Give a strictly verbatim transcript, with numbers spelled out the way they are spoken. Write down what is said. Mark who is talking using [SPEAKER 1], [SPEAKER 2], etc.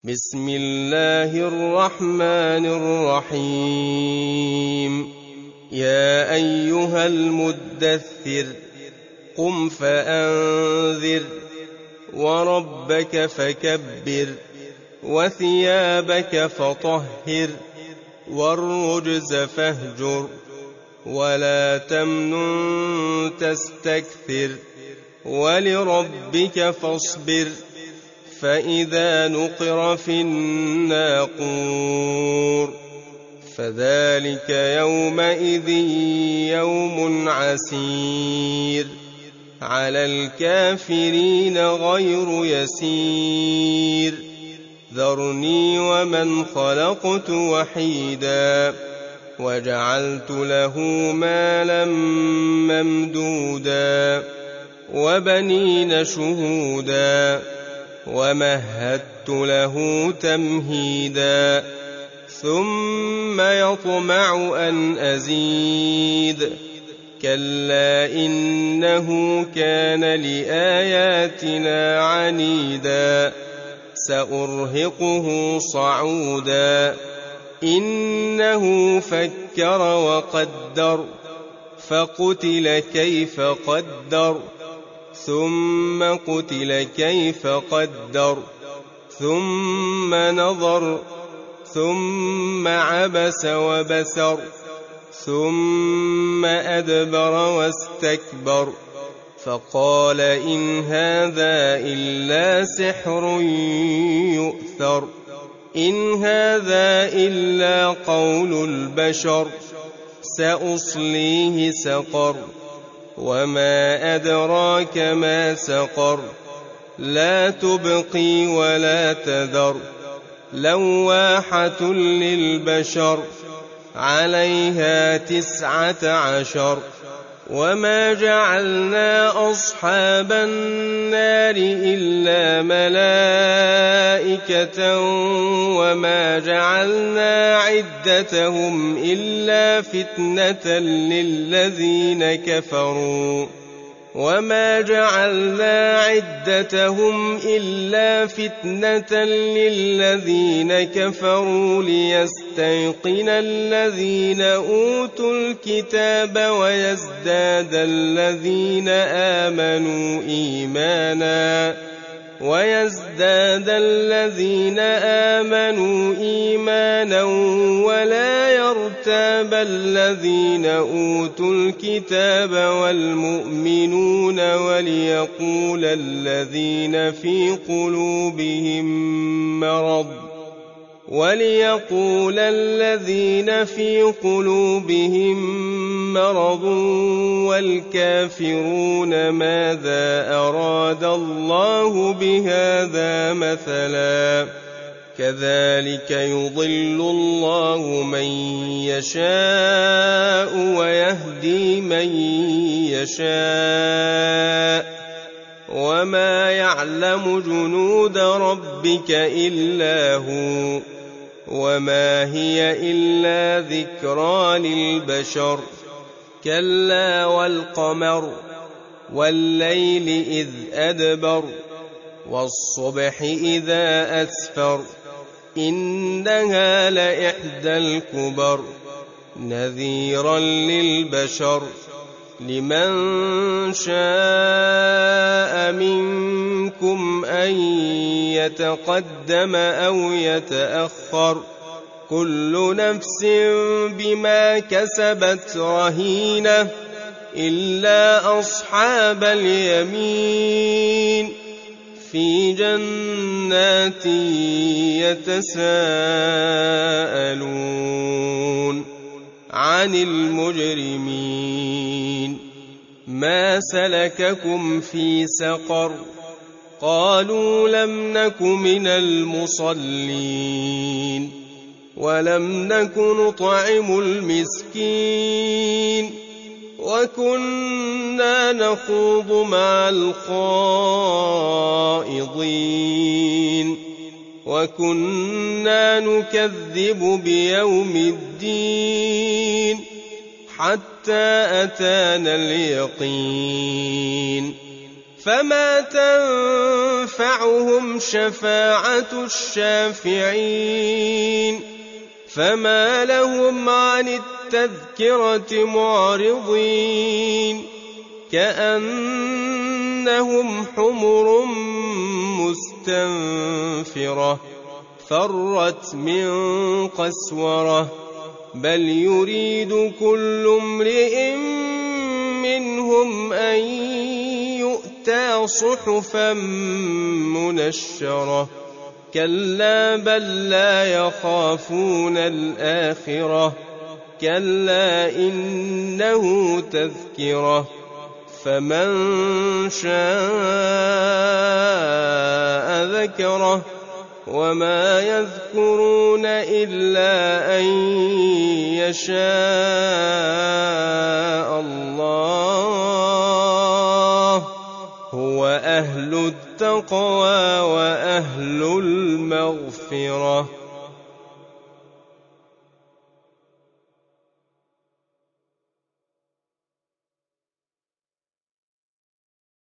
[SPEAKER 1] بسم الله الرحمن الرحيم يا أيها المدثر قم فأنذر وربك فكبر وثيابك فطهر والرجز فاهجر ولا تمنن تستكثر ولربك فاصبر فإذا نقر في الناقور فذلك يومئذ يوم عسير على الكافرين غير يسير ذرني ومن خلقت وحيدا وجعلت له مالا ممدودا وبنين شهودا ومهدت له تمهيدا ثم يطمع أن أزيد كلا إنه كان لآياتنا عنيدا سأرهقه صعودا إنه فكر وقدر فقتل كيف قدر ثم قتل كيف قدر ثم نظر ثم عبس وبسر ثم أدبر واستكبر فقال إن هذا إلا سحر يؤثر إن هذا إلا قول البشر سأصليه سقر وما أدراك ما سقر لا تبقي ولا تذر لواحة للبشر عليها تسعة عشر وما جعلنا أصحاب النار إلا ملائكة وما جعلنا عدتهم إلا فتنة للذين كفروا وما جعلنا عدتهم إلا فتنة للذين كفروا ليستيقن الذين أوتوا الكتاب ويزداد الذين آمنوا إيمانا ويزداد الذين آمنوا إيمانا ولا يرتاب الذين أوتوا الكتاب والمؤمنون وليقول الذين في قلوبهم مرض وليقول الذين في قلوبهم مرض والكافرون ماذا أراد الله بهذا مثلا كذلك يضل الله من يشاء ويهدي من يشاء وما يعلم جنود ربك إلا هو وما هي إلا ذكرى للبشر كلا والقمر والليل إذ أدبر والصبح إذا أسفر إنها لإحدى الكبر نذيرا للبشر لمن شاء منكم أن يتقدم أو يتأخر كل نفس بما كسبت رهينة إلا أصحاب اليمين في جنات يتساءلون عن المجرمين ما سلككم في سقر قالوا لم نك من المصلين ولم نك نطعم المسكين وكنا نخوض مع الخائضين وكنا نكذب بيوم الدين حتى أتانا اليقين فما تنفعهم شفاعة الشافعين فما لهم عن التذكرة معرضين كأنهم حمر مستنفرة فرت من قسورة بل يريد كل امرئ منهم أن يؤتى صحفا منشرة كلا بل لا يخافون الآخرة كلا إنه تذكرة فمن شاء ذكره وما يذكرون إلا أن يشاء الله هو أهل التقوى وأهل المغفرة.